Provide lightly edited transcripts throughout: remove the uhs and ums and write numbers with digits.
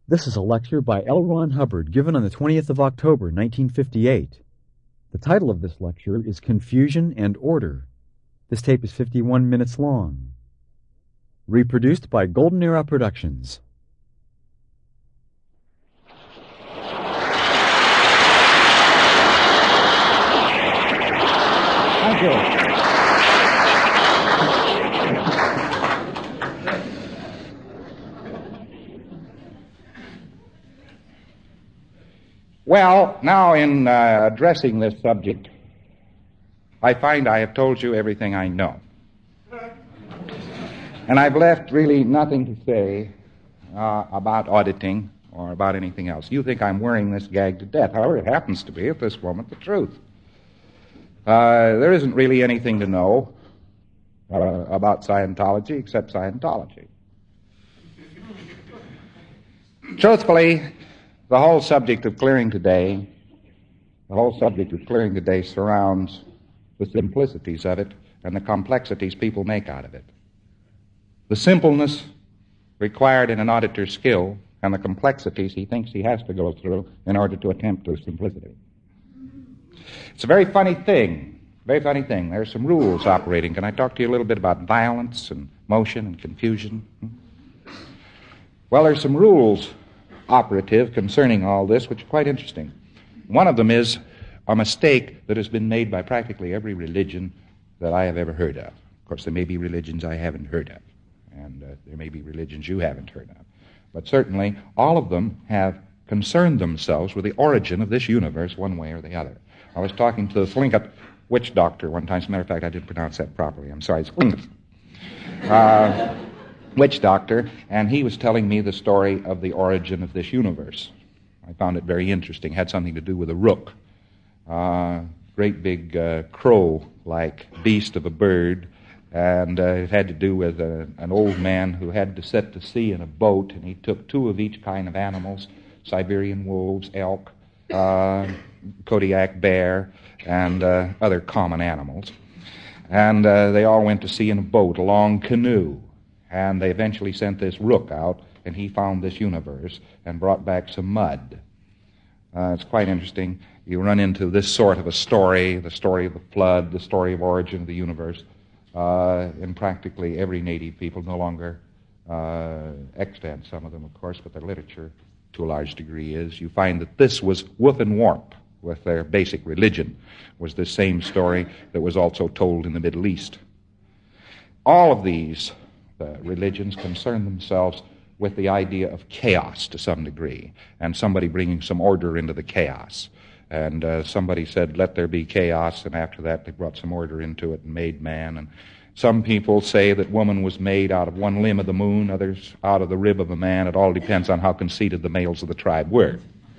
This is a lecture by L. Ron Hubbard given on the 20th of October, 1958. The title of this lecture is Confusion and Order. This tape is 51 minutes long. Reproduced by Golden Era Productions. Thank you. Well, now in addressing this subject, I find I have told you everything I know. And I've left really nothing to say about auditing or about anything else. You think I'm wearing this gag to death. However, it happens to be, at this moment, the truth. There isn't really anything to know about Scientology except Scientology. Truthfully, the whole subject of clearing today surrounds the simplicities of it and the complexities people make out of it. The simpleness required in an auditor's skill and the complexities he thinks he has to go through in order to attempt to simplicity. It's a very funny thing. There are some rules operating. Can I talk to you a little bit about violence and motion and confusion? Well, there's some rules operative concerning all this, which are quite interesting. One of them is a mistake that has been made by practically every religion that I have ever heard of. Of course, there may be religions I haven't heard of, and there may be religions you haven't heard of. But certainly, all of them have concerned themselves with the origin of this universe one way or the other. I was talking to the Thlinkit witch doctor one time. As a matter of fact, I didn't pronounce that properly. I'm sorry. It's Thlinkit. Witch doctor, and he was telling me the story of the origin of this universe. I found it very interesting. It had something to do with a rook, great big crow-like beast of a bird, and it had to do with an old man who had to set to sea in a boat, and he took two of each kind of animals, Siberian wolves, elk, Kodiak bear, and other common animals. And they all went to sea in a boat, a long canoe. And they eventually sent this rook out, and he found this universe and brought back some mud. It's quite interesting. You run into this sort of a story, the story of the flood, the story of origin of the universe, in practically every native people, no longer extant, some of them, of course, but their literature, to a large degree, is. You find that this was woof and warp with their basic religion, was the same story that was also told in the Middle East. All of these religions concern themselves with the idea of chaos to some degree, and somebody bringing some order into the chaos. And somebody said, let there be chaos, and after that they brought some order into it and made man. And some people say that woman was made out of one limb of the moon, others out of the rib of a man. It all depends on how conceited the males of the tribe were.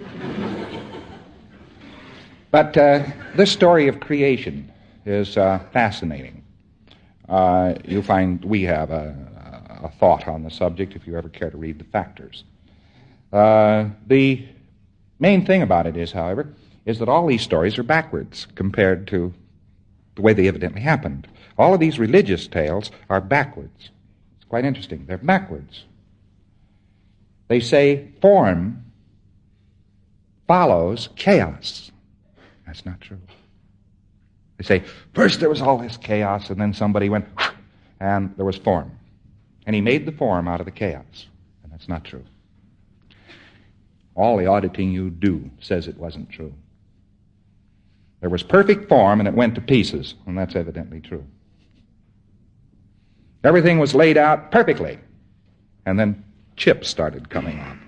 But this story of creation is fascinating. You'll find we have a thought on the subject if you ever care to read the factors. The main thing about it is, however, is that all these stories are backwards compared to the way they evidently happened. All of these religious tales are backwards. It's quite interesting. They're backwards. They say form follows chaos. That's not true. They say, first there was all this chaos, and then somebody went, and there was form. And he made the form out of the chaos. And that's not true. All the auditing you do says it wasn't true. There was perfect form, and it went to pieces, and that's evidently true. Everything was laid out perfectly, and then chips started coming out.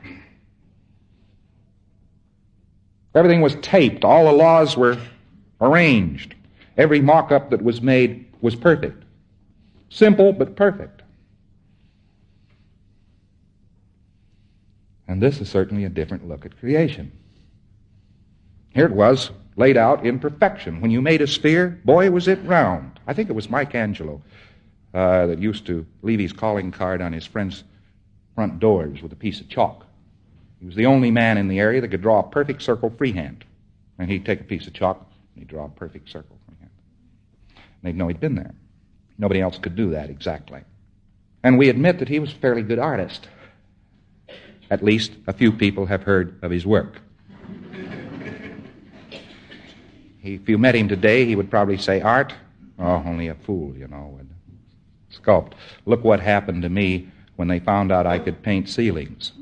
Everything was taped. All the laws were arranged. Every mock-up that was made was perfect. Simple, but perfect. And this is certainly a different look at creation. Here it was, laid out in perfection. When you made a sphere, boy, was it round. I think it was Michelangelo that used to leave his calling card on his friend's front doors with a piece of chalk. He was the only man in the area that could draw a perfect circle freehand. And he'd take a piece of chalk and he'd draw a perfect circle freehand. And they'd know he'd been there. Nobody else could do that exactly. And we admit that he was a fairly good artist. at least a few people have heard of his work. If you met him today, he would probably say, "Art? Oh, only a fool, would sculpt. Look what happened to me when they found out I could paint ceilings."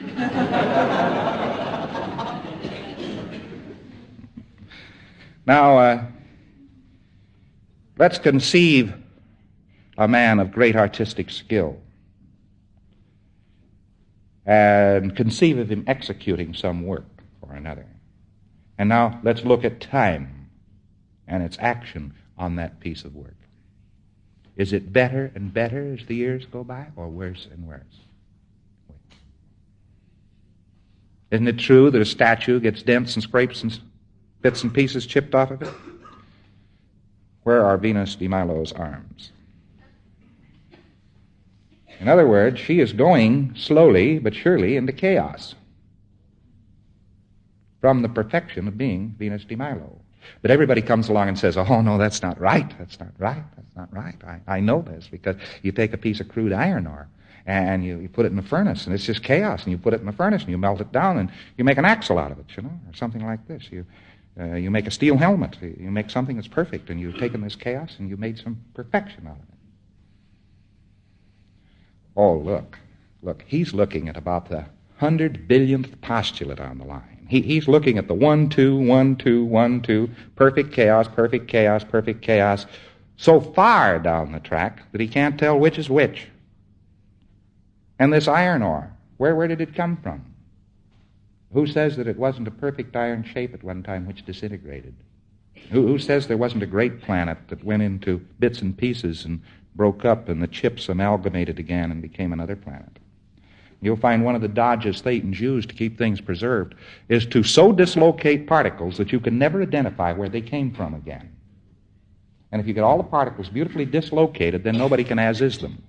Now, let's conceive a man of great artistic skill and conceive of him executing some work or another. And now let's look at time and its action on that piece of work. Is it better and better as the years go by, or worse and worse? Isn't it true that a statue gets dents and scrapes and bits and pieces chipped off of it? Where are Venus de Milo's arms? In other words, she is going slowly but surely into chaos from the perfection of being Venus de Milo. But everybody comes along and says, "Oh, no, that's not right. That's not right. That's not right. I know this," because you take a piece of crude iron ore and you put it in a furnace, and it's just chaos, and you put it in the furnace, and you melt it down, and you make an axle out of it, or something like this. You make a steel helmet. You make something that's perfect, and you've taken this chaos, and you made some perfection out of it. Oh, look. He's looking at about the 100 billionth postulate on the line. He's looking at the 1, 2, 1, 2, 1, 2, perfect chaos, perfect chaos, perfect chaos, so far down the track that he can't tell which is which. And this iron ore, where did it come from? Who says that it wasn't a perfect iron shape at one time which disintegrated? Who says there wasn't a great planet that went into bits and pieces and broke up and the chips amalgamated again and became another planet? You'll find one of the dodges Thetans use to keep things preserved is to so dislocate particles that you can never identify where they came from again. And if you get all the particles beautifully dislocated, then nobody can as-is them.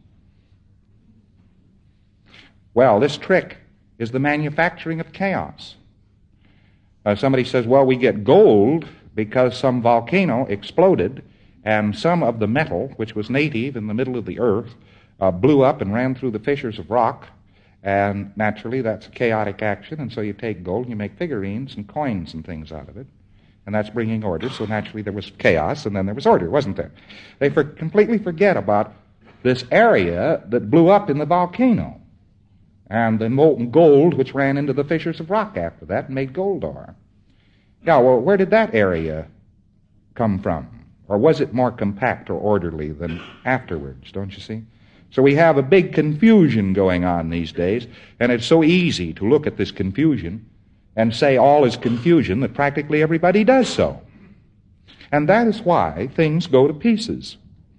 Well, this trick is the manufacturing of chaos. Somebody says, well, we get gold because some volcano exploded and some of the metal, which was native in the middle of the earth, blew up and ran through the fissures of rock. And naturally, that's a chaotic action, and so you take gold and you make figurines and coins and things out of it. And that's bringing order, so naturally there was chaos, and then there was order, wasn't there? They completely forget about this area that blew up in the volcano, and the molten gold which ran into the fissures of rock after that and made gold ore. Yeah, well, where did that area come from? Or was it more compact or orderly than afterwards, don't you see? So we have a big confusion going on these days, and it's so easy to look at this confusion and say all is confusion that practically everybody does so. And that is why things go to pieces.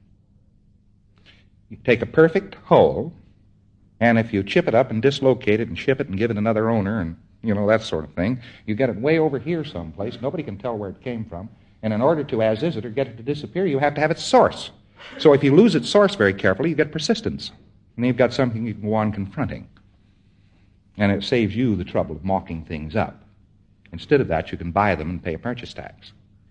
You take a perfect whole, and if you chip it up and dislocate it and ship it and give it another owner and, that sort of thing, you get it way over here someplace. Nobody can tell where it came from. And in order to as-is it or get it to disappear, you have to have its source. So if you lose its source very carefully, you get persistence. And then you've got something you can go on confronting. And it saves you the trouble of mocking things up. Instead of that, you can buy them and pay a purchase tax.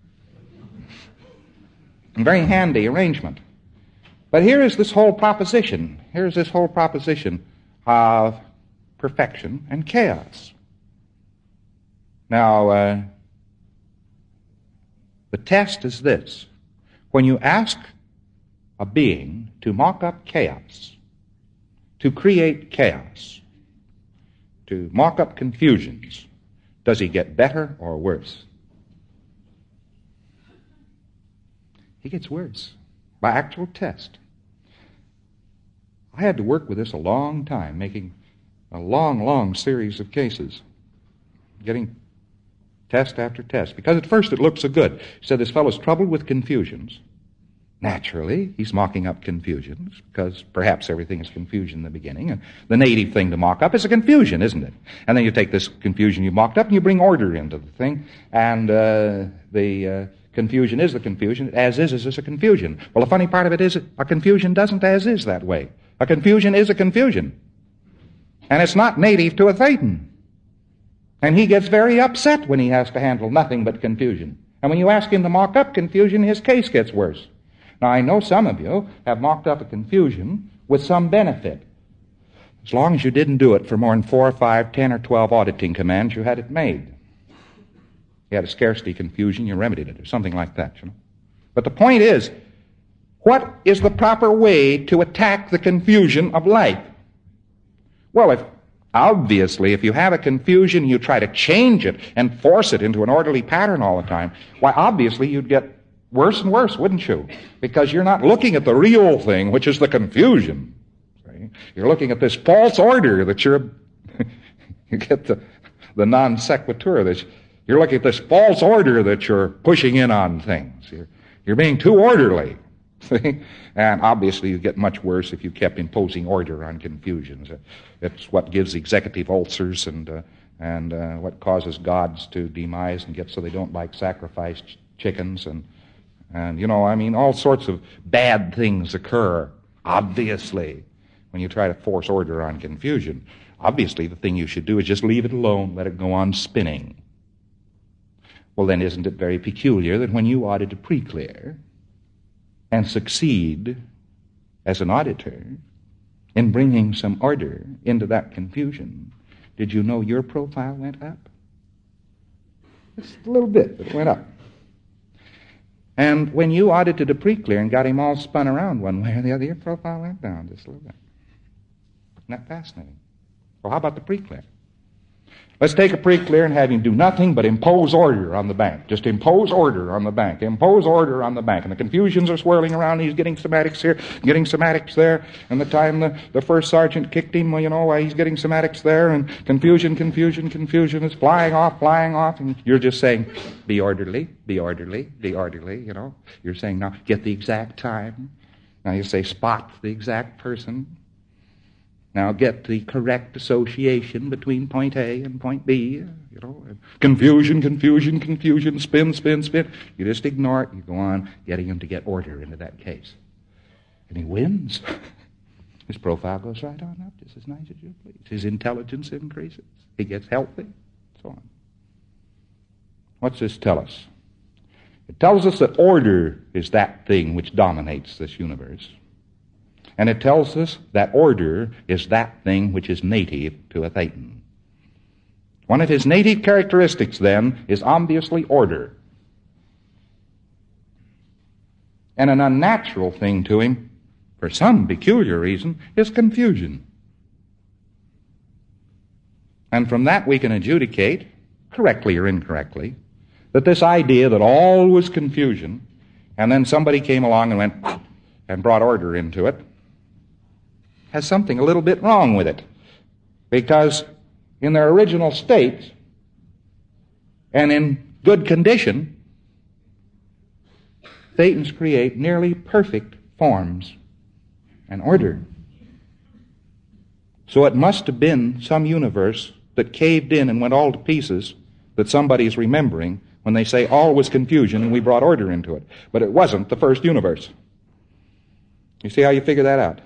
A very handy arrangement. But here is this whole proposition. Here's this whole proposition of perfection and chaos. Now, the test is this. When you ask a being to mock up chaos, to create chaos, to mock up confusions, does he get better or worse? He gets worse by actual test. I had to work with this a long time, making a long series of cases, getting test after test, because at first it looked so good. He said, this fellow's troubled with confusions. Naturally, he's mocking up confusions, because perhaps everything is confusion in the beginning, and the native thing to mock up is a confusion, isn't it? And then you take this confusion you mocked up and you bring order into the thing, and the confusion is the confusion. As is a confusion. Well, the funny part of it is a confusion doesn't as is that way. A confusion is a confusion. And it's not native to a Thetan. And he gets very upset when he has to handle nothing but confusion. And when you ask him to mock up confusion, his case gets worse. Now, I know some of you have mocked up a confusion with some benefit. As long as you didn't do it for more than 4 or 5, 10 or 12 auditing commands, you had it made. You had a scarcity confusion, you remedied it, or something like that, you know. But the point is, what is the proper way to attack the confusion of life? Well, obviously, if you have a confusion, you try to change it and force it into an orderly pattern all the time, why, obviously, you'd get worse and worse, wouldn't you? Because you're not looking at the real thing, which is the confusion. See? You're looking at this false order that you get the non sequitur. You're looking at this false order that you're pushing in on things. You're being too orderly. See? And obviously you get much worse if you kept imposing order on confusions. It's what gives executive ulcers and what causes gods to demise and get so they don't like sacrificed chickens and you know, I mean, all sorts of bad things occur, obviously, when you try to force order on confusion. Obviously, the thing you should do is just leave it alone, let it go on spinning. Well, then isn't it very peculiar that when you audit a pre-clear and succeed as an auditor in bringing some order into that confusion, did you know your profile went up? Just a little bit, but it went up. And when you audited a pre-clear and got him all spun around one way or the other, your profile went down just a little bit. Isn't that fascinating? Well, how about the pre-clear? Let's take a pre-clear and have him do nothing but impose order on the bank. Just impose order on the bank. Impose order on the bank. And the confusions are swirling around. He's getting somatics here, getting somatics there. And the time the first sergeant kicked him, well, you know, he's getting somatics there. And confusion is flying off. And you're just saying, be orderly, you know. You're saying, now, get the exact time. Now you say, spot the exact person. Now get the correct association between point A and point B, you know. Confusion, spin. You just ignore it. You go on getting him to get order into that case. And he wins. His profile goes right on up, just as nice as you please. His intelligence increases. He gets healthy, so on. What's this tell us? It tells us that order is that thing which dominates this universe. And it tells us that order is that thing which is native to a Thetan. One of his native characteristics, then, is obviously order. And an unnatural thing to him, for some peculiar reason, is confusion. And from that we can adjudicate, correctly or incorrectly, that this idea that all was confusion, and then somebody came along and went and brought order into it, has something a little bit wrong with it. Because in their original state and in good condition, Thetans create nearly perfect forms and order. So it must have been some universe that caved in and went all to pieces that somebody's remembering when they say all was confusion and we brought order into it. But it wasn't the first universe. You see how you figure that out?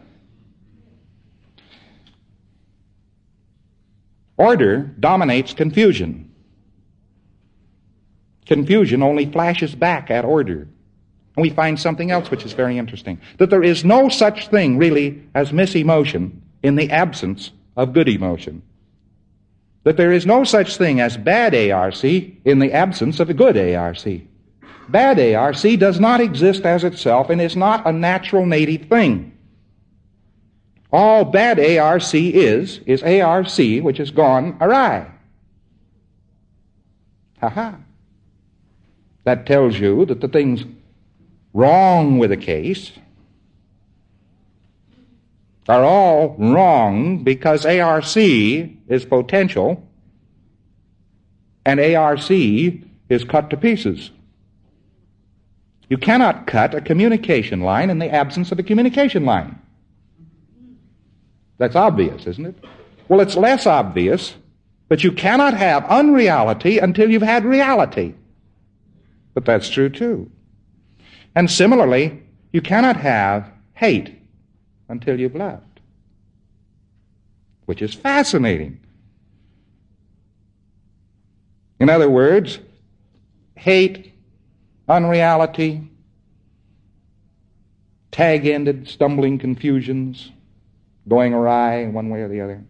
Order dominates confusion. Confusion only flashes back at order. And we find something else which is very interesting. That there is no such thing, really, as misemotion in the absence of good emotion. That there is no such thing as bad ARC in the absence of a good ARC. Bad ARC does not exist as itself and is not a natural native thing. All bad ARC is ARC which has gone awry. That tells you that the things wrong with a case are all wrong because ARC is potential and ARC is cut to pieces. You cannot cut a communication line in the absence of a communication line. That's obvious, isn't it? Well, it's less obvious, but you cannot have unreality until you've had reality. But that's true too. And similarly, you cannot have hate until you've loved, which is fascinating. In other words, hate, unreality, tag-ended stumbling confusions, going awry one way or the other,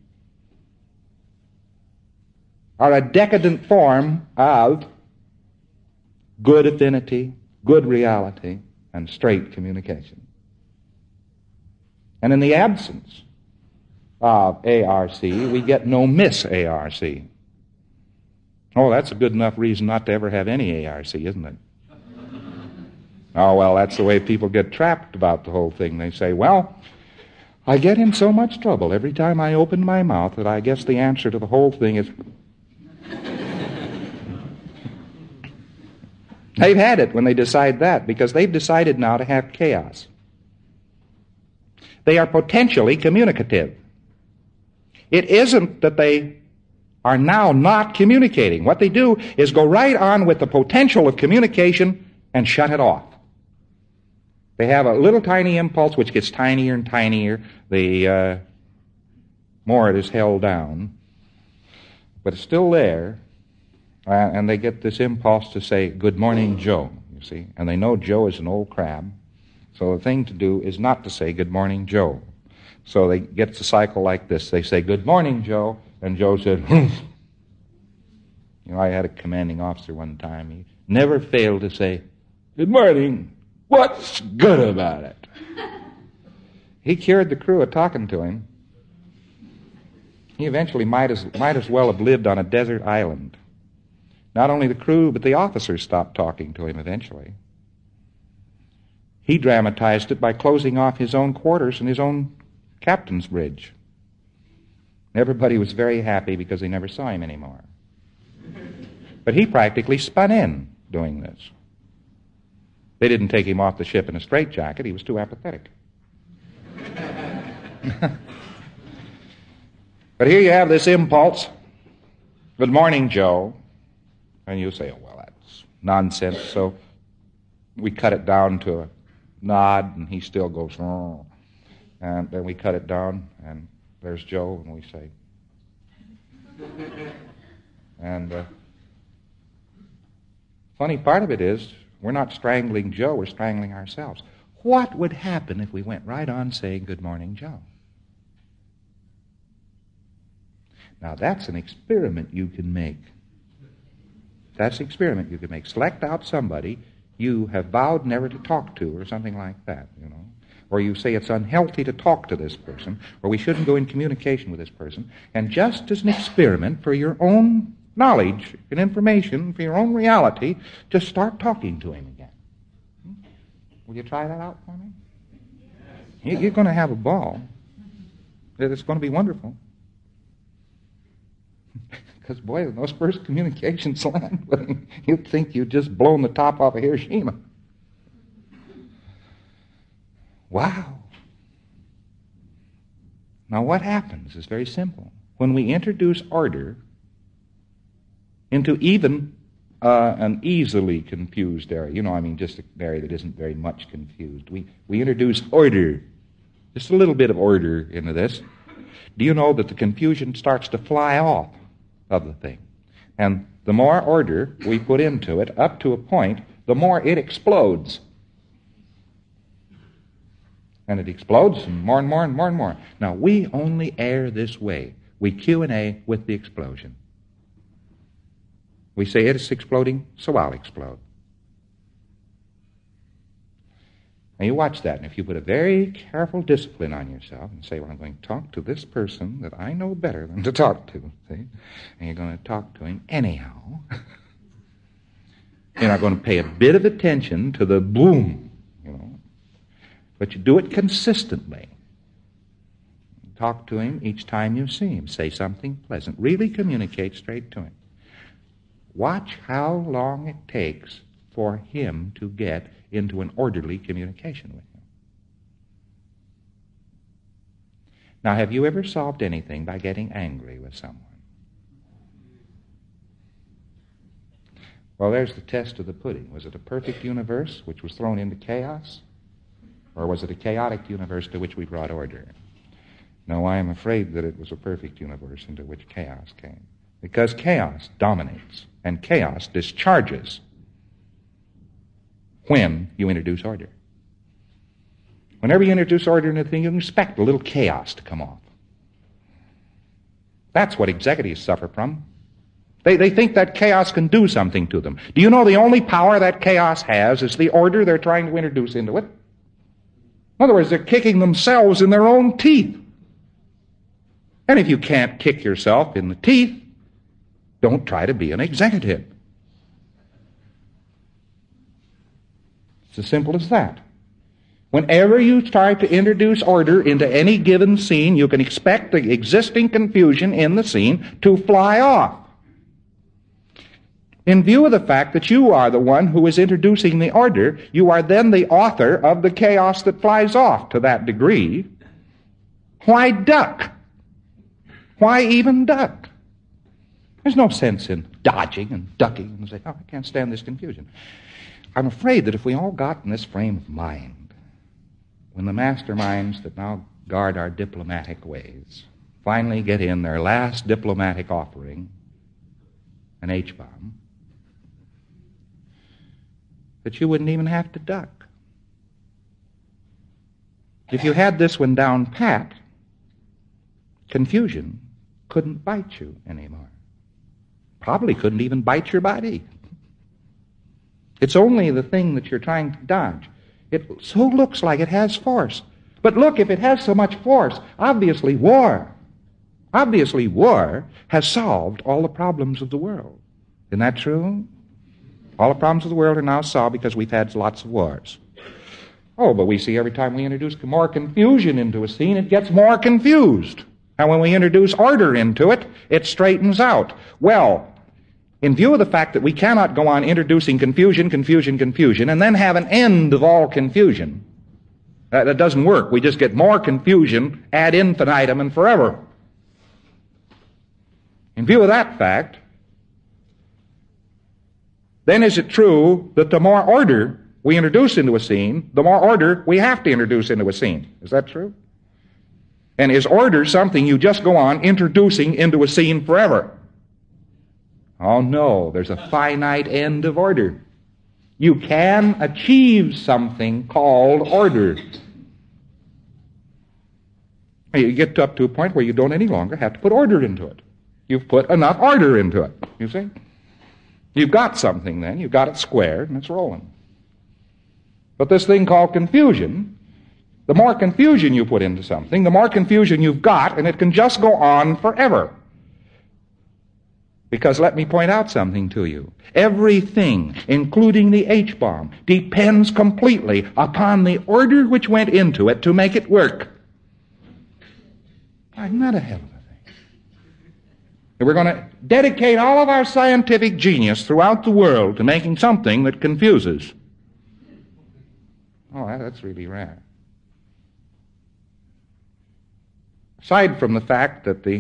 are a decadent form of good affinity, good reality, and straight communication. And in the absence of ARC, we get no mis-ARC. Oh, that's a good enough reason not to ever have any ARC, isn't it? Oh, well, that's the way people get trapped about the whole thing. They say, well, I get in so much trouble every time I open my mouth that I guess the answer to the whole thing is... They've had it when they decide that, because they've decided now to have chaos. They are potentially communicative. It isn't that they are now not communicating. What they do is go right on with the potential of communication and shut it off. They have a little tiny impulse which gets tinier and tinier the more it is held down. But it's still there. And they get this impulse to say, good morning, Joe, you see. And they know Joe is an old crab. So the thing to do is not to say, good morning, Joe. So they get the cycle like this. They say, good morning, Joe. And Joe said, humph. You know, I had a commanding officer one time. He never failed to say, good morning. What's good about it? He cured the crew of talking to him. He eventually might as well have lived on a desert island. Not only the crew, but the officers stopped talking to him eventually. He dramatized it by closing off his own quarters and his own captain's bridge. Everybody was very happy because they never saw him anymore. But he practically spun in doing this. They didn't take him off the ship in a straitjacket. He was too apathetic. But here you have this impulse. Good morning, Joe. And you say, oh, well, that's nonsense. So we cut it down to a nod, and he still goes, oh. And then we cut it down, and there's Joe, and we say. And funny part of it is, we're not strangling Joe, we're strangling ourselves. What would happen if we went right on saying, good morning, Joe? Now, that's an experiment you can make. That's an experiment you can make. Select out somebody you have vowed never to talk to, or something like that, you know. Or you say it's unhealthy to talk to this person, or we shouldn't go in communication with this person. And just as an experiment for your own knowledge and information, for your own reality, just start talking to him again. Will you try that out for me? You're going to have a ball. It's going to be wonderful. Because, boy, when those first communications land, you'd think you'd just blown the top off of Hiroshima. Wow. Now, what happens is very simple. When we introduce order into even an easily confused area, just an area that isn't very much confused, we introduce order, just a little bit of order into this. Do you know that the confusion starts to fly off of the thing? And the more order we put into it, up to a point, the more it explodes. And it explodes, and more and more and more and more. Now, we only err this way. We Q&A with the explosion. We say, it is exploding, so I'll explode. Now, you watch that, and if you put a very careful discipline on yourself and say, well, I'm going to talk to this person that I know better than to talk to, see? And you're going to talk to him anyhow. You're not going to pay a bit of attention to the boom, but you do it consistently. Talk to him each time you see him. Say something pleasant. Really communicate straight to him. Watch how long it takes for him to get into an orderly communication with you. Now, have you ever solved anything by getting angry with someone? Well, there's the test of the pudding. Was it a perfect universe which was thrown into chaos? Or was it a chaotic universe to which we brought order? No, I am afraid that it was a perfect universe into which chaos came. Because chaos dominates, and chaos discharges when you introduce order. Whenever you introduce order into a thing, you can expect a little chaos to come off. That's what executives suffer from. They think that chaos can do something to them. Do you know the only power that chaos has is the order they're trying to introduce into it? In other words, they're kicking themselves in their own teeth. And if you can't kick yourself in the teeth, don't try to be an executive. It's as simple as that. Whenever you try to introduce order into any given scene, you can expect the existing confusion in the scene to fly off. In view of the fact that you are the one who is introducing the order, you are then the author of the chaos that flies off to that degree. Why duck? Why even duck? There's no sense in dodging and ducking and saying, oh, I can't stand this confusion. I'm afraid that if we all got in this frame of mind, when the masterminds that now guard our diplomatic ways finally get in their last diplomatic offering, an H-bomb, that you wouldn't even have to duck. If you had this one down pat, confusion couldn't bite you anymore. Probably couldn't even bite your body. It's only the thing that you're trying to dodge. It so looks like it has force. But look, if it has so much force, obviously war has solved all the problems of the world. Isn't that true? All the problems of the world are now solved because we've had lots of wars. Oh, but we see every time we introduce more confusion into a scene, it gets more confused. And when we introduce order into it, it straightens out. Well, in view of the fact that we cannot go on introducing confusion, and then have an end of all confusion, that doesn't work. We just get more confusion ad infinitum and forever. In view of that fact, then is it true that the more order we introduce into a scene, the more order we have to introduce into a scene? Is that true? And is order something you just go on introducing into a scene forever? Oh no, there's a finite end of order. You can achieve something called order. You get up to a point where you don't any longer have to put order into it. You've put enough order into it, you see? You've got something then, you've got it squared, and it's rolling. But this thing called confusion, the more confusion you put into something, the more confusion you've got, and it can just go on forever. Because let me point out something to you. Everything, including the H-bomb, depends completely upon the order which went into it to make it work. Isn't that a hell of a thing? And we're going to dedicate all of our scientific genius throughout the world to making something that confuses. Oh, that's really rare. Aside from the fact that the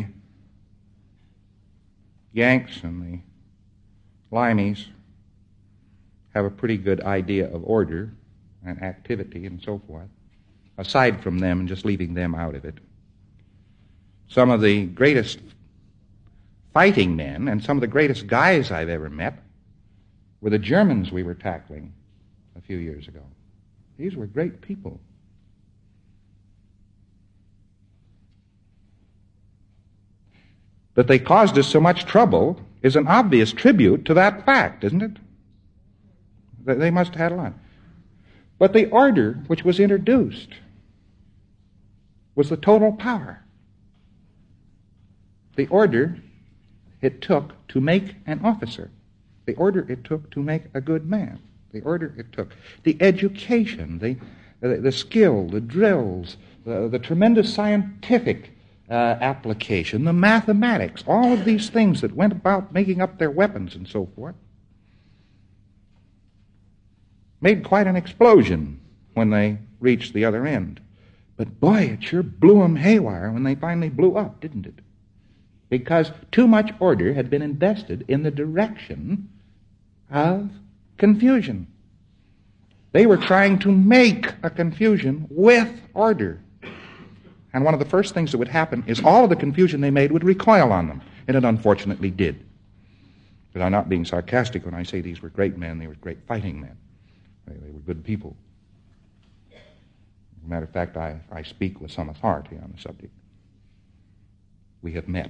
Yanks and the Limeys have a pretty good idea of order and activity and so forth, aside from them and just leaving them out of it, some of the greatest fighting men and some of the greatest guys I've ever met were the Germans we were tackling a few years ago. These were great people. That they caused us so much trouble is an obvious tribute to that fact, isn't it? They must have had a lot. But the order which was introduced was the total power. The order it took to make an officer. The order it took to make a good man. The order it took. The education, the skill, the drills, the tremendous scientific application, the mathematics, all of these things that went about making up their weapons and so forth, made quite an explosion when they reached the other end. But boy, it sure blew them haywire when they finally blew up, didn't it? Because too much order had been invested in the direction of confusion. They were trying to make a confusion with order. And one of the first things that would happen is all of the confusion they made would recoil on them. And it unfortunately did. But I'm not being sarcastic when I say these were great men. They were great fighting men. They were good people. As a matter of fact, I speak with some authority on the subject. We have met.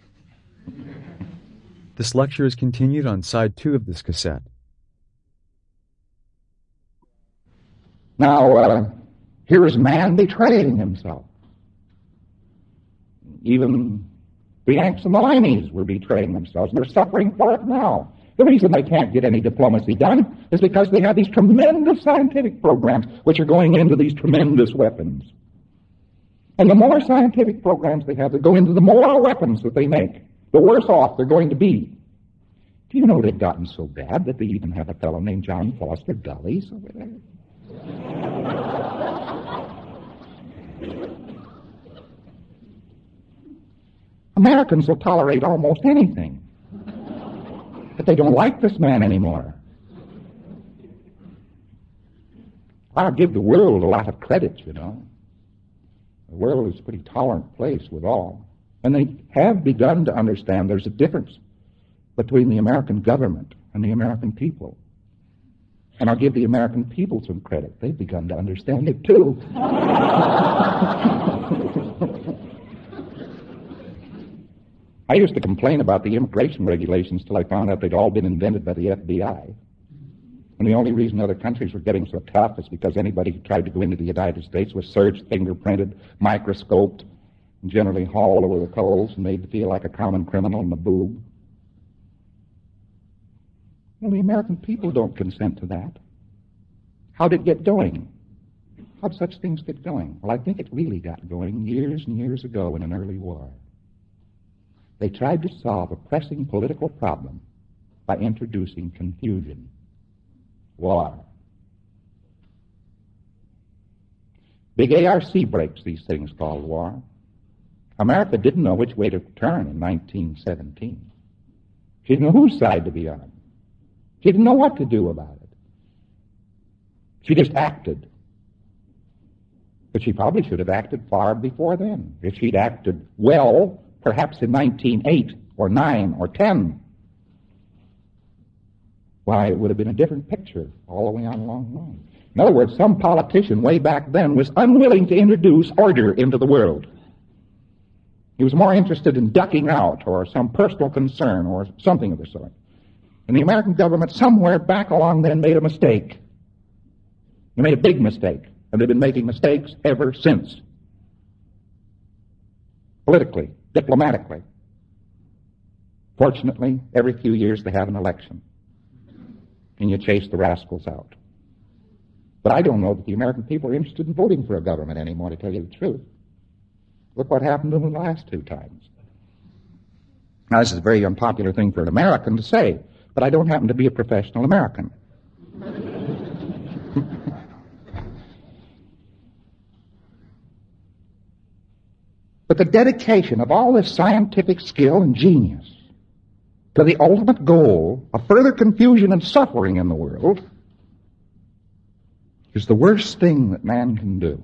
This lecture is continued on side 2 of this cassette. Now, here is man betraying himself. Even the Yanks and the Limeys were betraying themselves. They're suffering for it now. The reason they can't get any diplomacy done is because they have these tremendous scientific programs which are going into these tremendous weapons. And the more scientific programs they have that go into the more weapons that they make, the worse off they're going to be. Do you know they've gotten so bad that they even have a fellow named John Foster Dulles over there? Americans will tolerate almost anything. But they don't like this man anymore. I'll give the world a lot of credit, you know. The world is a pretty tolerant place with all. And they have begun to understand there's a difference between the American government and the American people. And I'll give the American people some credit. They've begun to understand it too. I used to complain about the immigration regulations till I found out they'd all been invented by the FBI. And the only reason other countries were getting so tough is because anybody who tried to go into the United States was searched, fingerprinted, microscoped, and generally hauled over the coals and made to feel like a common criminal and a boob. Well, the American people don't consent to that. How'd it get going? How'd such things get going? Well, I think it really got going years and years ago in an early war. They tried to solve a pressing political problem by introducing confusion. War. Big ARC breaks these things called war. America didn't know which way to turn in 1917. She didn't know whose side to be on. She didn't know what to do about it. She just acted. But she probably should have acted far before then. If she'd acted well, perhaps in 1908 or 9 or 10, why, it would have been a different picture all the way on along the line. In other words, some politician way back then was unwilling to introduce order into the world. He was more interested in ducking out or some personal concern or something of the sort. And the American government somewhere back along then made a mistake. They made a big mistake, and they've been making mistakes ever since. Politically, diplomatically. Fortunately, every few years they have an election. And you chase the rascals out. But I don't know that the American people are interested in voting for a government anymore, to tell you the truth. Look what happened to them the last 2 times. Now, this is a very unpopular thing for an American to say, but I don't happen to be a professional American. But the dedication of all this scientific skill and genius to the ultimate goal of further confusion and suffering in the world is the worst thing that man can do.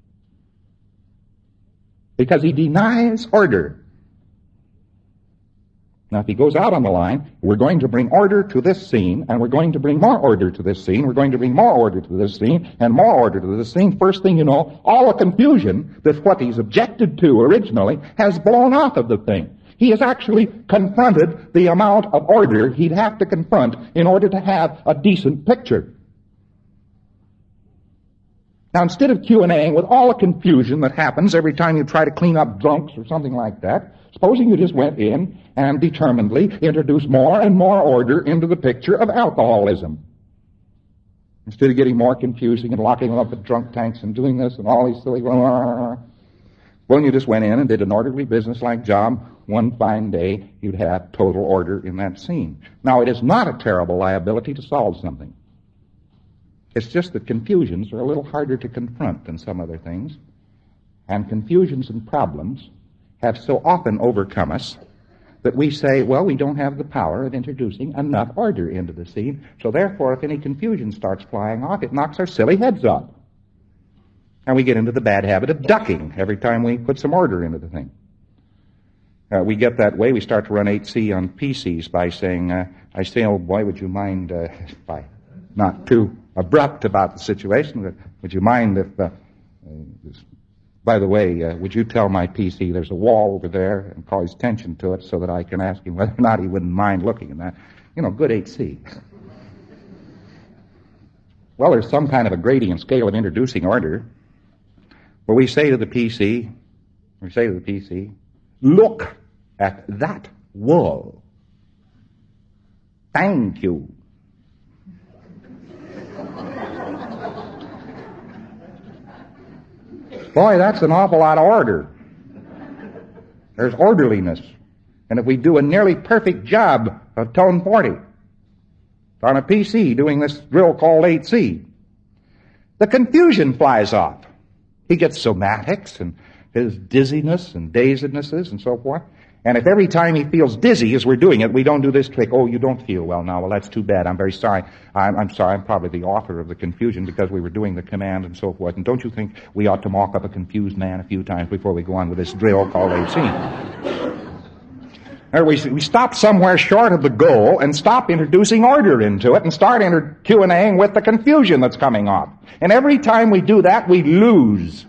Because he denies order. Now, if he goes out on the line, we're going to bring order to this scene, and we're going to bring more order to this scene, we're going to bring more order to this scene, and more order to this scene. First thing you know, all the confusion that what he's objected to originally has blown off of the thing. He has actually confronted the amount of order he'd have to confront in order to have a decent picture. Now, instead of Q&Aing with all the confusion that happens every time you try to clean up drunks or something like that, supposing you just went in and determinedly introduced more and more order into the picture of alcoholism. Instead of getting more confusing and locking them up at drunk tanks and doing this and all these silly... Well, you just went in and did an orderly business-like job. One fine day, you'd have total order in that scene. Now, it is not a terrible liability to solve something. It's just that confusions are a little harder to confront than some other things. And confusions and problems have so often overcome us that we say, well, we don't have the power of introducing enough order into the scene, so therefore, if any confusion starts flying off, it knocks our silly heads off. And we get into the bad habit of ducking every time we put some order into the thing. We get that way. We start to run 8C on PCs by saying, I say, oh boy, would you mind, if I'm not too abrupt about the situation, would you mind if By the way, would you tell my PC there's a wall over there and call his attention to it so that I can ask him whether or not he wouldn't mind looking at that? You know, good 8C. Well, there's some kind of a gradient scale of introducing order where we say to the PC, look at that wall. Thank you. Boy, that's an awful lot of order. There's orderliness. And if we do a nearly perfect job of tone 40 on a PC doing this drill called 8C, the confusion flies off. He gets somatics and his dizziness and dazednesses and so forth. And if every time he feels dizzy as we're doing it, we don't do this trick, oh, you don't feel well now, well, that's too bad, I'm very sorry. I'm sorry, I'm probably the author of the confusion because we were doing the command and so forth. And don't you think we ought to mock up a confused man a few times before we go on with this drill called 8C? We stop somewhere short of the goal and stop introducing order into it and start Q&Aing with the confusion that's coming off. And every time we do that, we lose.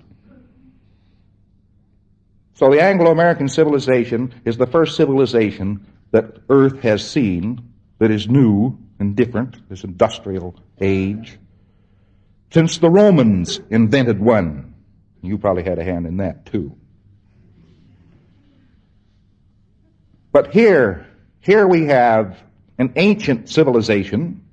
So the Anglo-American civilization is the first civilization that Earth has seen that is new and different, this industrial age, since the Romans invented one. You probably had a hand in that too. But here we have an ancient civilization,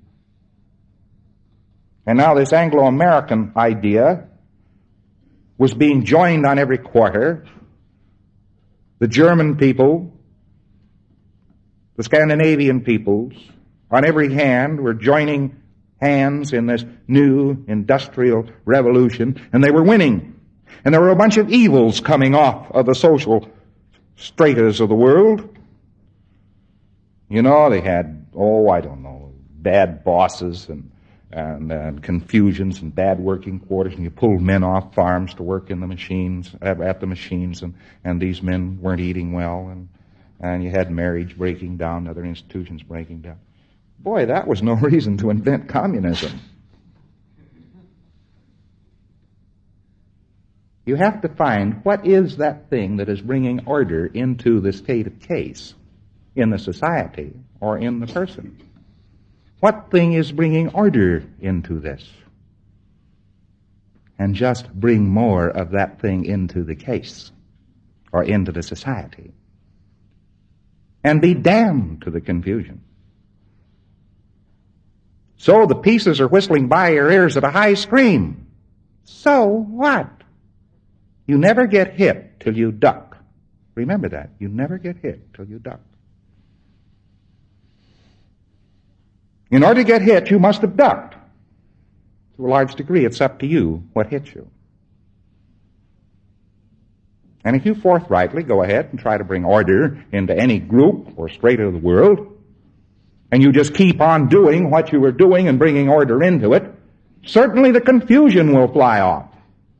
and now this Anglo-American idea was being joined on every quarter. The German people, the Scandinavian peoples, on every hand were joining hands in this new industrial revolution, and they were winning. And there were a bunch of evils coming off of the social stratas of the world. You know, they had, bad bosses and confusions and bad working quarters, and you pulled men off farms to work in the machines, at the machines, and these men weren't eating well, and you had marriage breaking down, other institutions breaking down. Boy, that was no reason to invent communism. You have to find what is that thing that is bringing order into the state of case in the society or in the person. What thing is bringing order into this? And just bring more of that thing into the case or into the society. And be damned to the confusion. So the pieces are whistling by your ears at a high scream. So what? You never get hit till you duck. Remember that. You never get hit till you duck. In order to get hit, you must have ducked. To a large degree, it's up to you what hits you. And if you forthrightly go ahead and try to bring order into any group or strata of the world, and you just keep on doing what you were doing and bringing order into it, certainly the confusion will fly off.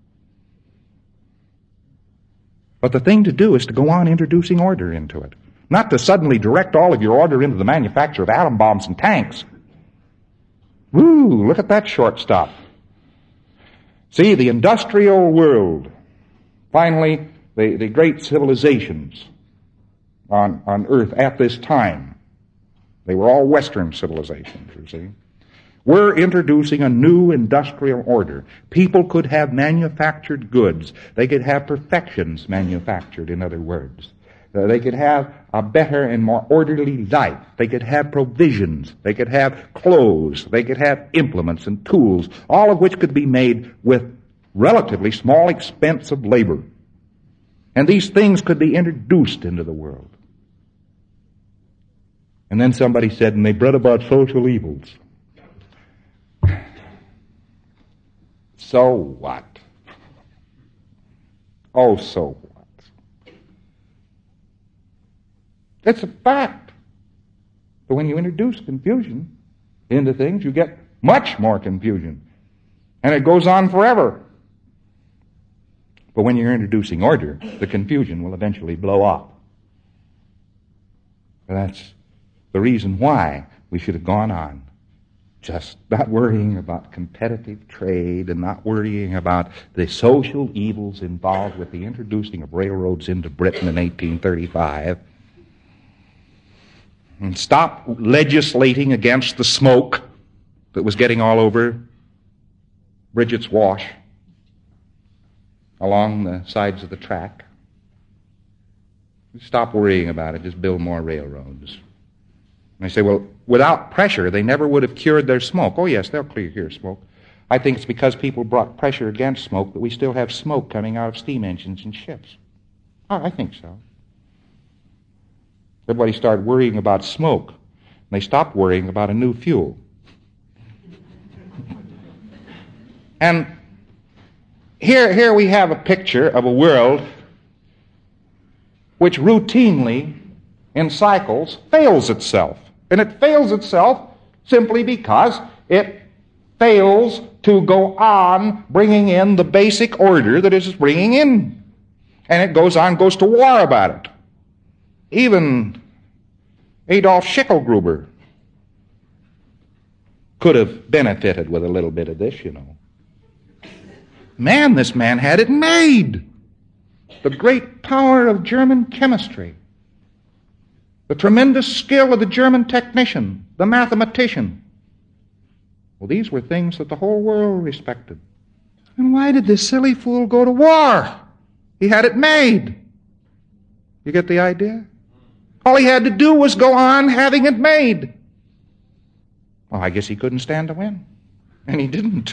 But the thing to do is to go on introducing order into it. Not to suddenly direct all of your order into the manufacture of atom bombs and tanks. Woo, look at that shortstop. See, the industrial world, finally, the great civilizations on Earth at this time, they were all Western civilizations, you see. We're introducing a new industrial order. People could have manufactured goods. They could have perfections manufactured, in other words. They could have a better and more orderly life. They could have provisions. They could have clothes. They could have implements and tools, all of which could be made with relatively small expense of labor. And these things could be introduced into the world. And then somebody said, and they brought about social evils. So what? Oh, so what? It's a fact. But when you introduce confusion into things, you get much more confusion. And it goes on forever. But when you're introducing order, the confusion will eventually blow off. That's the reason why we should have gone on Just not worrying about competitive trade and not worrying about the social evils involved with the introducing of railroads into Britain in 1835. And stop legislating against the smoke that was getting all over Bridget's Wash along the sides of the track. Stop worrying about it. Just build more railroads. And they say, well, without pressure, they never would have cured their smoke. Oh, yes, they'll cure smoke. I think it's because people brought pressure against smoke that we still have smoke coming out of steam engines and ships. Oh, I think so. Everybody started worrying about smoke, and they stopped worrying about a new fuel. And here we have a picture of a world which routinely, in cycles, fails itself. And it fails itself simply because it fails to go on bringing in the basic order that it is bringing in. And it goes to war about it. Even Adolf Schicklgruber could have benefited with a little bit of this, you know. Man, this man had it made. The great power of German chemistry. The tremendous skill of the German technician, the mathematician. Well, these were things that the whole world respected. And why did this silly fool go to war? He had it made. You get the idea? All he had to do was go on having it made. Well, I guess he couldn't stand to win. And he didn't.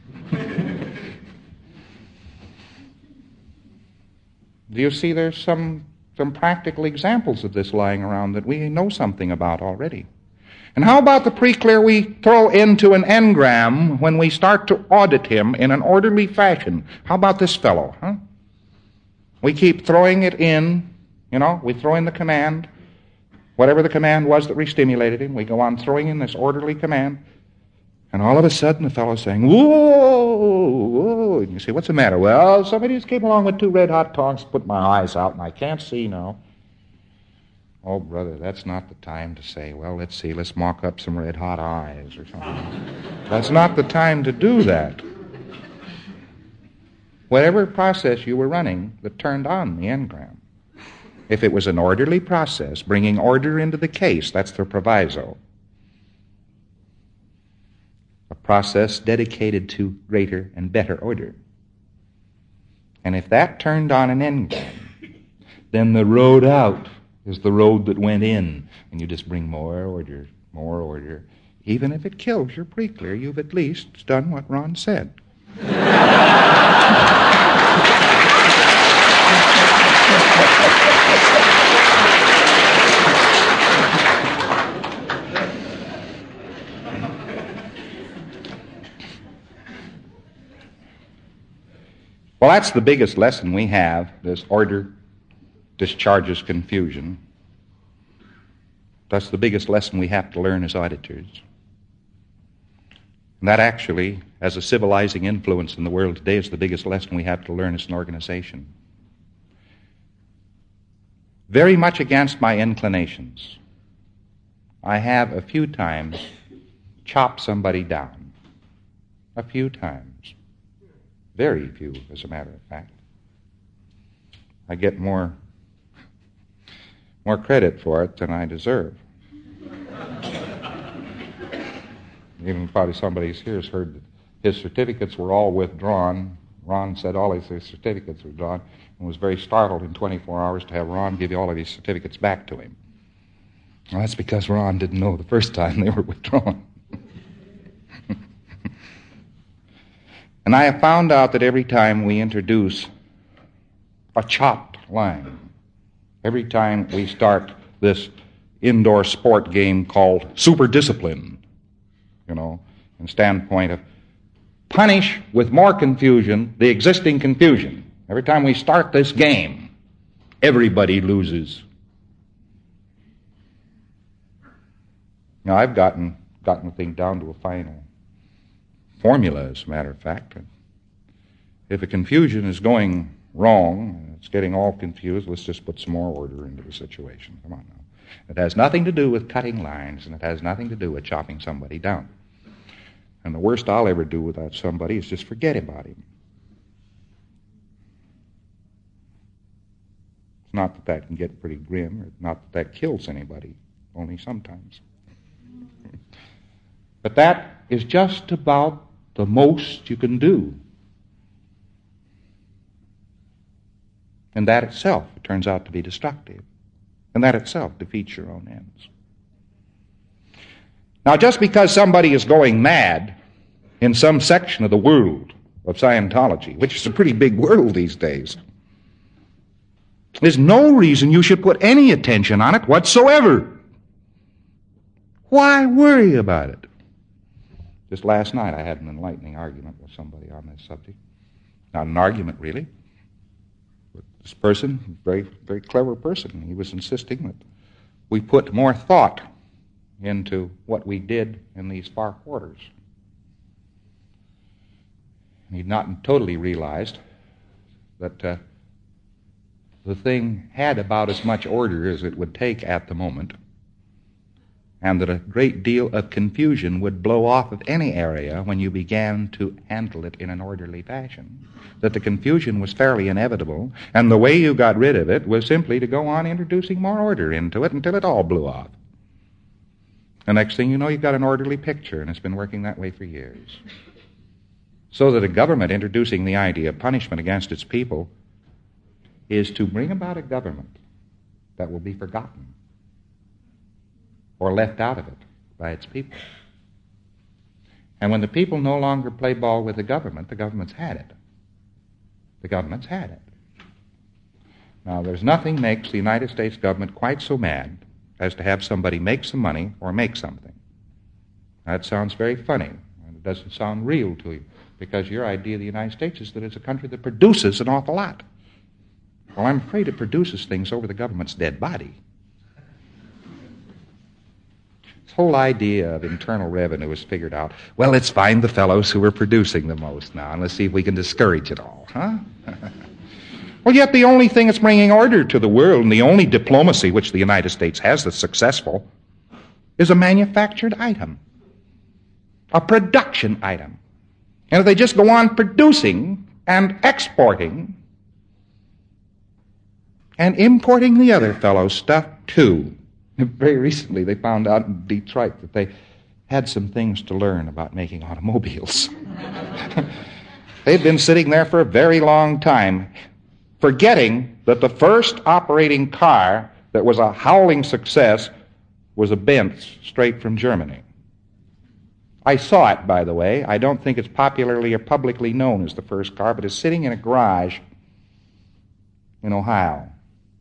Do you see there's some practical examples of this lying around that we know something about already? And how about the pre-clear we throw into an engram when we start to audit him in an orderly fashion? How about this fellow, huh? We keep throwing it in, you know, we throw in the command, whatever the command was that re-stimulated him, we go on throwing in this orderly command, and all of a sudden the fellow's saying, whoa, whoa, and you say, what's the matter? Well, somebody just came along with 2 red-hot tongs, put my eyes out, and I can't see now. Oh, brother, that's not the time to say, well, let's see, let's mock up some red-hot eyes or something. That's not the time to do that. Whatever process you were running that turned on the engram, if it was an orderly process, bringing order into the case, that's the proviso. A process dedicated to greater and better order. And if that turned on an engram, then the road out is the road that went in, and you just bring more order, more order. Even if it kills your pre-clear, you've at least done what Ron said. Well, that's the biggest lesson we have, this order discharges confusion. That's the biggest lesson we have to learn as auditors. And that actually, as a civilizing influence in the world today, is the biggest lesson we have to learn as an organization. Very much against my inclinations, I have a few times chopped somebody down. A few times. Very few, as a matter of fact. I get more credit for it than I deserve. Even probably somebody here has heard that his certificates were all withdrawn. Ron said all his certificates were withdrawn and was very startled in 24 hours to have Ron give all of his certificates back to him. Well, that's because Ron didn't know the first time they were withdrawn. And I have found out that every time we introduce a chopped line, every time we start this indoor sport game called super discipline, you know, in standpoint of punish with more confusion the existing confusion. Every time we start this game, everybody loses. Now, I've gotten the thing down to a final formula, as a matter of fact. If a confusion is going wrong, it's getting all confused, let's just put some more order into the situation. Come on now. It has nothing to do with cutting lines, and it has nothing to do with chopping somebody down. And the worst I'll ever do with that somebody is just forget about him. It's not that that can get pretty grim, or not that that kills anybody, only sometimes. But that is just about the most you can do. And that itself turns out to be destructive. And that itself defeats your own ends. Now, just because somebody is going mad in some section of the world of Scientology, which is a pretty big world these days, there's no reason you should put any attention on it whatsoever. Why worry about it? Just last night I had an enlightening argument with somebody on this subject. Not an argument, really. But this person, very, very clever person, he was insisting that we put more thought into what we did in these far quarters. And he'd not totally realized that the thing had about as much order as it would take at the moment, and that a great deal of confusion would blow off of any area when you began to handle it in an orderly fashion. That the confusion was fairly inevitable, and the way you got rid of it was simply to go on introducing more order into it until it all blew off. The next thing you know, you've got an orderly picture, and it's been working that way for years. So that a government introducing the idea of punishment against its people is to bring about a government that will be forgotten or left out of it by its people. And when the people no longer play ball with the government's had it. The government's had it. Now, there's nothing makes the United States government quite so mad as to have somebody make some money or make something. That sounds very funny, and it doesn't sound real to you, because your idea of the United States is that it's a country that produces an awful lot. Well, I'm afraid it produces things over the government's dead body. This whole idea of internal revenue is figured out. Well, let's find the fellows who are producing the most now, and let's see if we can discourage it all, huh? Well, yet the only thing that's bringing order to the world, and the only diplomacy which the United States has that's successful, is a manufactured item, a production item. And if they just go on producing and exporting and importing the other fellow's stuff too. Very recently they found out in Detroit that they had some things to learn about making automobiles. They'd been sitting there for a very long time, forgetting that the first operating car that was a howling success was a Benz straight from Germany. I saw it, by the way. I don't think it's popularly or publicly known as the first car, but it's sitting in a garage in Ohio.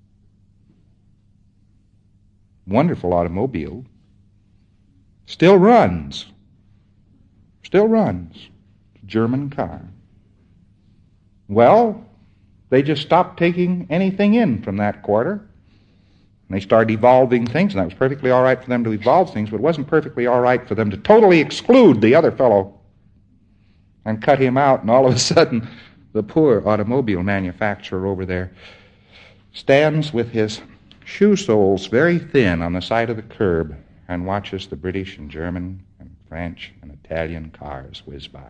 Wonderful automobile. Still runs. Still runs. German car. Well, they just stopped taking anything in from that quarter. And they started evolving things, and that was perfectly all right for them to evolve things, but it wasn't perfectly all right for them to totally exclude the other fellow and cut him out, and all of a sudden the poor automobile manufacturer over there stands with his shoe soles very thin on the side of the curb and watches the British and German and French and Italian cars whiz by.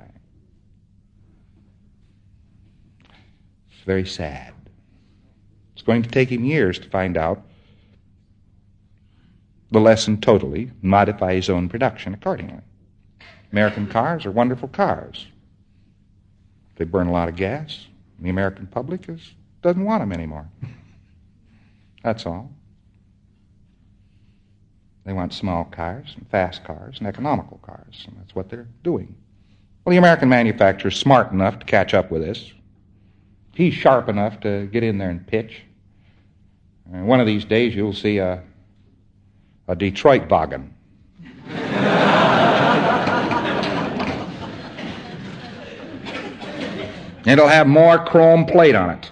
It's very sad. It's going to take him years to find out the lesson totally, modify his own production accordingly. American cars are wonderful cars. They burn a lot of gas. And the American public doesn't want them anymore. That's all. They want small cars and fast cars and economical cars, and that's what they're doing. Well, the American manufacturer's smart enough to catch up with this. He's sharp enough to get in there and pitch. And one of these days you'll see a Detroit wagon. It'll have more chrome plate on it.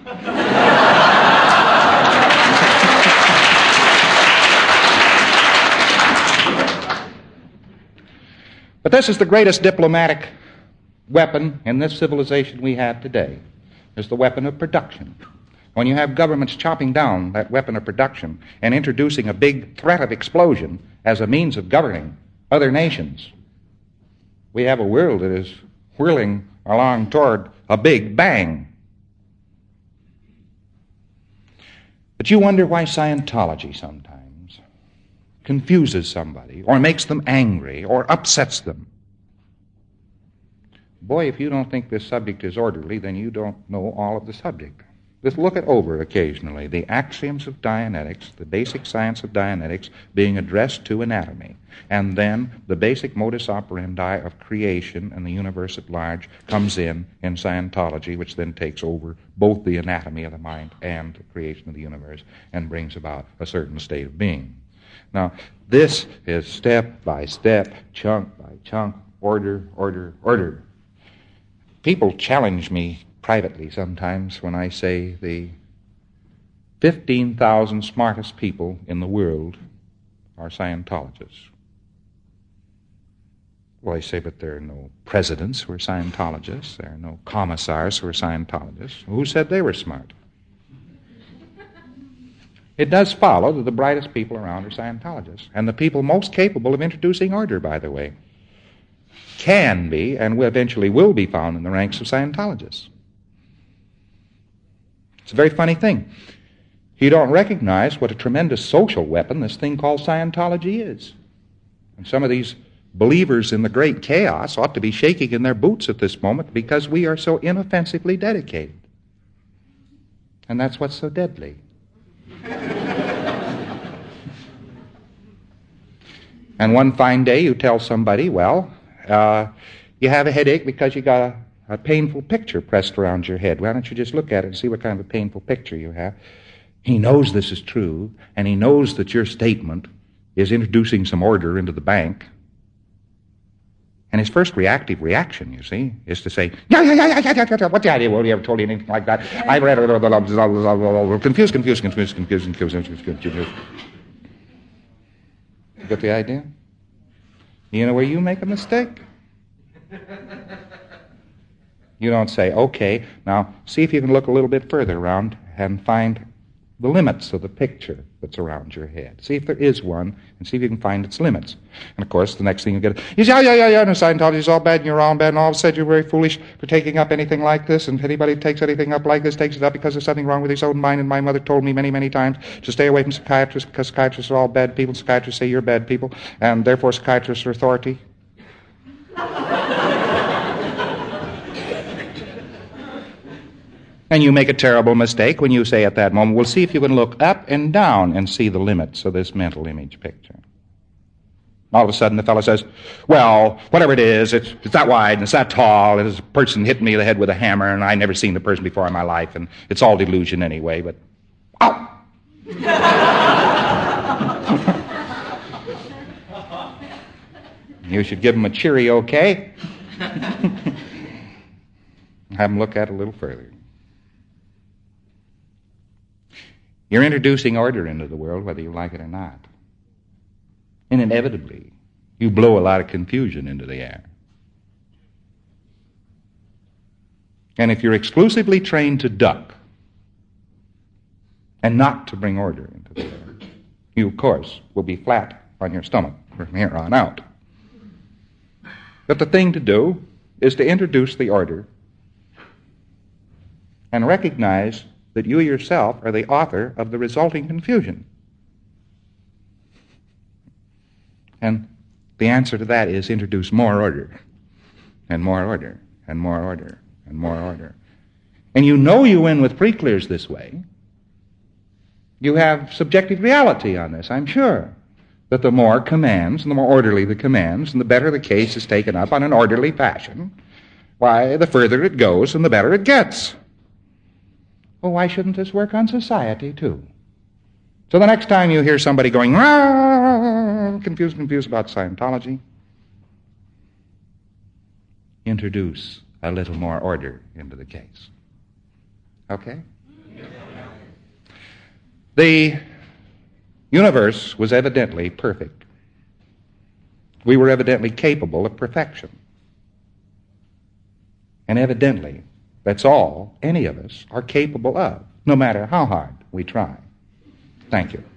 But this is the greatest diplomatic weapon in this civilization we have today, is the weapon of production. When you have governments chopping down that weapon of production and introducing a big threat of explosion as a means of governing other nations, We have a world that is whirling along toward a big bang. But you wonder why Scientology sometimes confuses somebody or makes them angry or upsets them. Boy, if you don't think this subject is orderly, then you don't know all of the subject. Just look it over occasionally. The axioms of Dianetics, the basic science of Dianetics being addressed to anatomy, and then the basic modus operandi of creation and the universe at large comes in Scientology, which then takes over both the anatomy of the mind and the creation of the universe and brings about a certain state of being. Now, this is step by step, chunk by chunk, order, order, order. People challenge me privately sometimes when I say the 15,000 smartest people in the world are Scientologists. Well, I say, but there are no presidents who are Scientologists. There are no commissars who are Scientologists. Who said they were smart? It does follow that the brightest people around are Scientologists. And the people most capable of introducing order, by the way, can be and eventually will be found in the ranks of Scientologists. It's a very funny thing. You don't recognize what a tremendous social weapon this thing called Scientology is. And some of these believers in the great chaos ought to be shaking in their boots at this moment because we are so inoffensively dedicated. And that's what's so deadly. And one fine day you tell somebody, well, you have a headache because you got a painful picture pressed around your head. Why don't you just look at it and see what kind of a painful picture you have? He knows this is true, and he knows that your statement is introducing some order into the bank. And his first reactive reaction, you see, is to say, yeah, what's the idea? Well, you ever told you anything like that? I've read it, confused. You get the idea? You know where you make a mistake? You don't say, okay, now see if you can look a little bit further around and find the limits of the picture that's around your head. See if there is one, and see if you can find its limits. And of course, the next thing you get is, no, Scientology is all bad, and you're all bad, and all of a sudden you're very foolish for taking up anything like this, and anybody who takes anything up like this takes it up because there's something wrong with his own mind, and my mother told me many, many times to stay away from psychiatrists because psychiatrists are all bad people, psychiatrists say you're bad people, and therefore psychiatrists are authority. And you make a terrible mistake when you say at that moment, well, see if you can look up and down and see the limits of this mental image picture. All of a sudden the fellow says, well, whatever it is, it's that wide and it's that tall, and it's a person hitting me in the head with a hammer, and I've never seen the person before in my life, and it's all delusion anyway, but, ow! You should give him a cheery okay. Have him look at it a little further. You're introducing order into the world, whether you like it or not. And inevitably, you blow a lot of confusion into the air. And if you're exclusively trained to duck and not to bring order into the air, you, of course, will be flat on your stomach from here on out. But the thing to do is to introduce the order and recognize that you yourself are the author of the resulting confusion. And the answer to that is introduce more order, and more order, and more order, and more order. And you know you win with pre-clears this way. You have subjective reality on this, I'm sure, that the more commands, and the more orderly the commands, and the better the case is taken up on an orderly fashion, why, the further it goes and the better it gets. Well, why shouldn't this work on society, too? So the next time you hear somebody going, confused about Scientology, introduce a little more order into the case. Okay? The universe was evidently perfect. We were evidently capable of perfection. And evidently, that's all any of us are capable of, no matter how hard we try. Thank you.